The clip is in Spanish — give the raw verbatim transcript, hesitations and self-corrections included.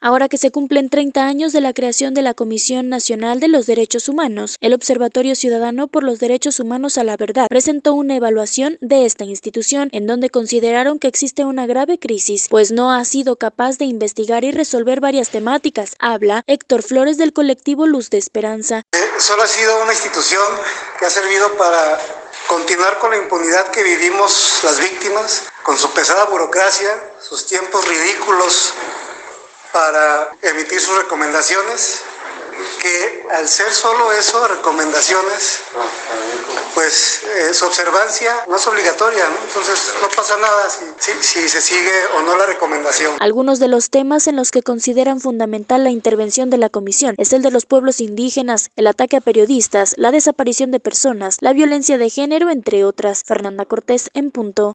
Ahora que se cumplen treinta años de la creación de la Comisión Nacional de los Derechos Humanos, el Observatorio Ciudadano por los Derechos Humanos a la Verdad presentó una evaluación de esta institución, en donde consideraron que existe una grave crisis, pues no ha sido capaz de investigar y resolver varias temáticas. Habla Héctor Flores del colectivo Luz de Esperanza. Eh, solo ha sido una institución que ha servido para continuar con la impunidad que vivimos las víctimas, con su pesada burocracia, sus tiempos ridículos para emitir sus recomendaciones, que al ser solo eso, recomendaciones, pues eh, su observancia no es obligatoria, ¿no? Entonces no pasa nada si, si, si se sigue o no la recomendación. Algunos de los temas en los que consideran fundamental la intervención de la comisión es el de los pueblos indígenas, el ataque a periodistas, la desaparición de personas, la violencia de género, entre otras. Fernanda Cortés, en punto.